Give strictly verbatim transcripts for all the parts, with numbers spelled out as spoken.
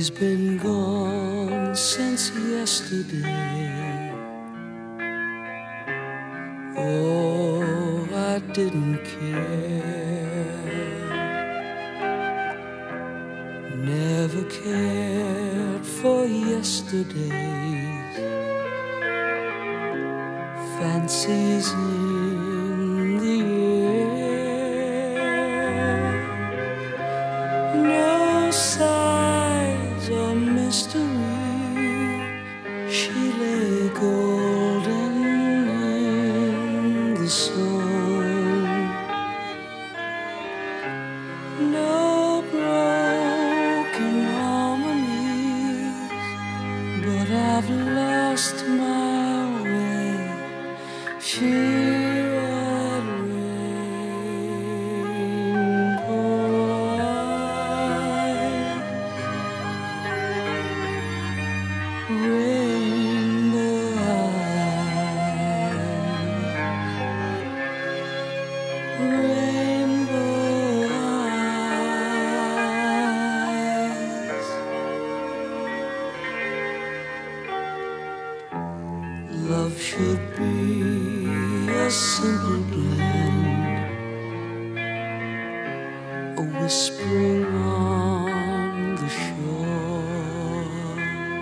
She's been gone since yesterday. Oh, I didn't care. Never cared for yesterday's fancies in the air. No sighs or mystery, she lay golden in the sun. No broken harmonies, but I've lost my way. She had rainbow eyes, rainbow eyes, rainbow eyes. Love should be a simple blend, a whispering on the shore.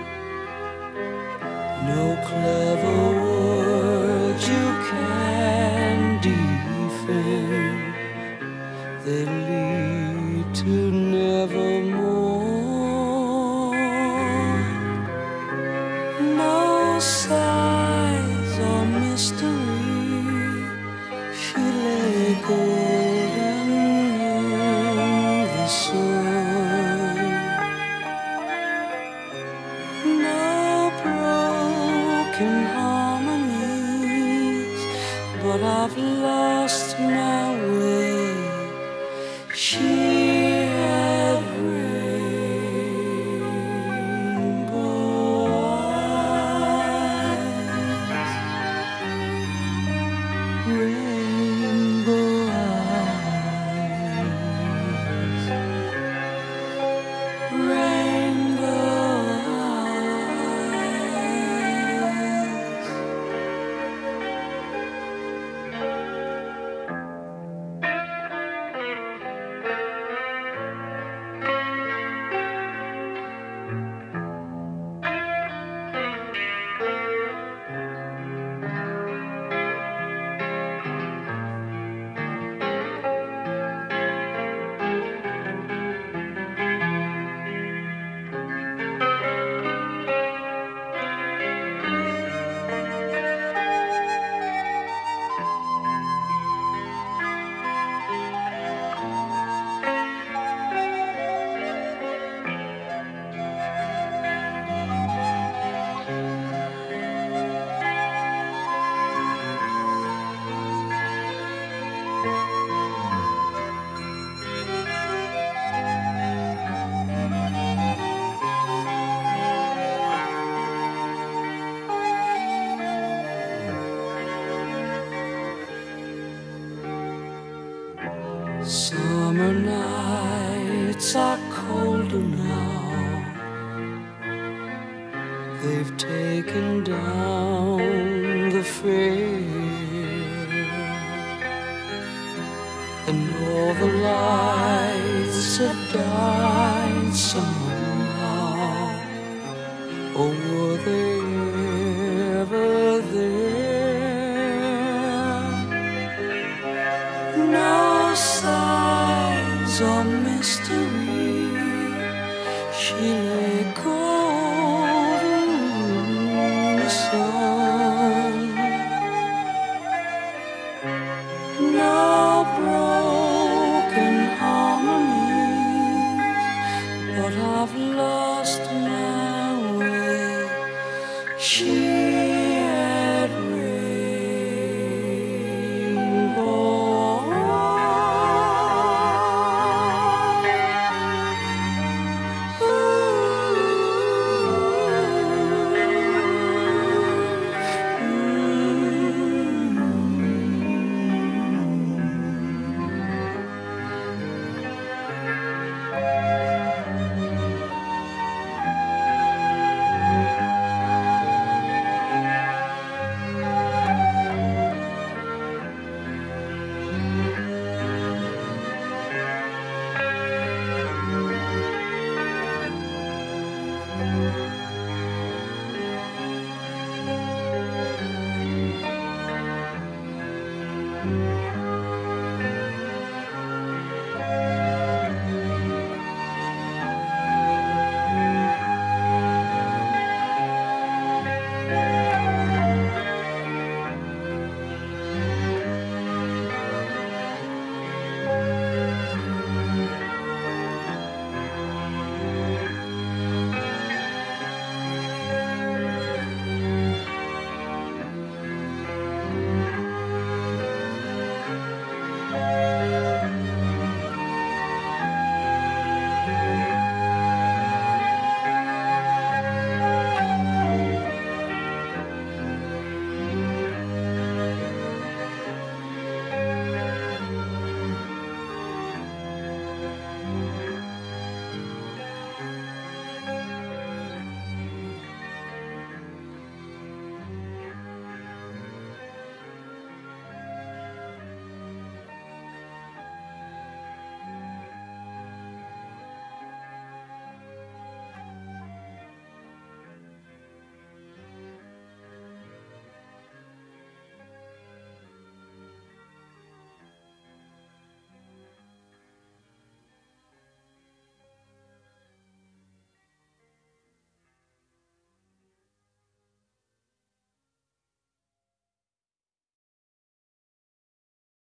No clever words you can defend, they lead to nevermore. No sighs or mystery, she lay golden in the sun. No broken harmonies, but I've lost my way. She had rainbow eyes, rainbow eyes, rainbow eyes. Summer nights are colder now. They've taken down the fair, and all the lights have died somehow. Or were they ever there? No sighs or mystery, she lay golden in the sun. No broken harmonies, but I've lost my way. She